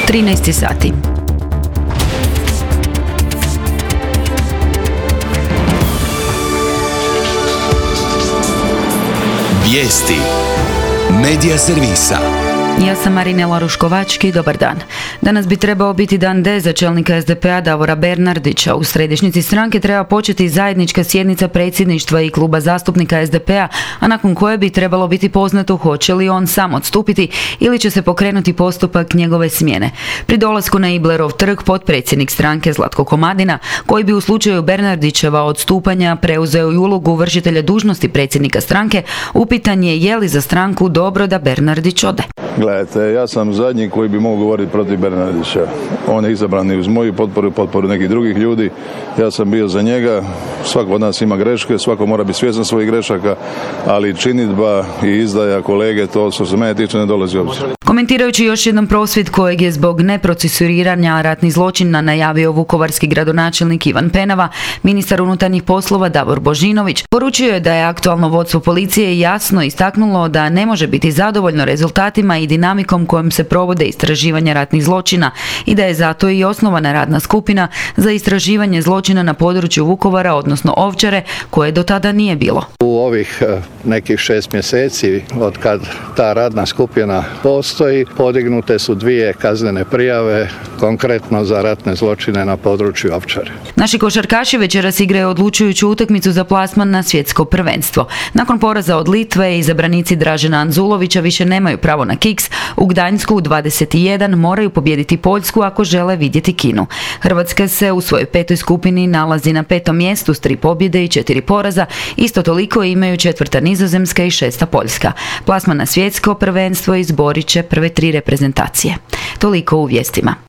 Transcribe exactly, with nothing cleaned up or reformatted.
trinaest sati. Vijesti Medija servisa. Ja sam Marinela Ruškovački, dobar dan. Danas bi trebao biti dan D za čelnika es de pe a Davora Bernardića. U središnjici stranke treba početi zajednička sjednica predsjedništva i kluba zastupnika es de pe a, a nakon koje bi trebalo biti poznato hoće li on sam odstupiti ili će se pokrenuti postupak njegove smjene. Pri dolasku na Iblerov trg potpredsjednik stranke Zlatko Komadina, koji bi u slučaju Bernardićeva odstupanja preuzeo i ulogu vršitelja dužnosti predsjednika stranke, upitan je je li za stranku dobro da Bernardić ode. Gledajte, ja sam zadnji koji bi mogao govoriti protiv Bernardića. On je izabran i uz moju potporu i potporu nekih drugih ljudi. Ja sam bio za njega. Svako od nas ima greške, svako mora biti svjestan svojih grešaka, ali činidba i izdaja kolege, to što se mene tiče ne dolazi u obzir. Komentirajući još jedan prosvjed kojeg je zbog neprocesuiranja ratnih zločina najavio vukovarski gradonačelnik Ivan Penava, ministar unutarnjih poslova Davor Božinović poručio je da je aktualno vodstvo policije jasno istaknulo da ne može biti zadovoljno rezultatima i dinamikom kojom se provode istraživanja ratnih zločina i da je zato i osnovana radna skupina za istraživanje zločina na području Vukovara, odnosno Ovčare, koje do tada nije bilo. U ovih nekih šest mjeseci od kad ta radna skupina postoji, podignute su dvije kaznene prijave, konkretno za ratne zločine na području Ovčare. Naši košarkaši večeras igraju odlučujuću utakmicu za plasman na svjetsko prvenstvo. Nakon poraza od Litve, izabranici Dražena Anzulovića više nemaju pravo na kiks. U Gdańsku u dvadeset jedan moraju pobijediti Poljsku ako žele vidjeti Kinu. Hrvatska se u svojoj petoj skupini nalazi na petom mjestu s tri pobjede i četiri poraza. Isto toliko imaju četvrta Nizozemska i šesta Poljska. Plasman na svjetsko prvenstvo izborit će prve tri reprezentacije. Toliko u vijestima.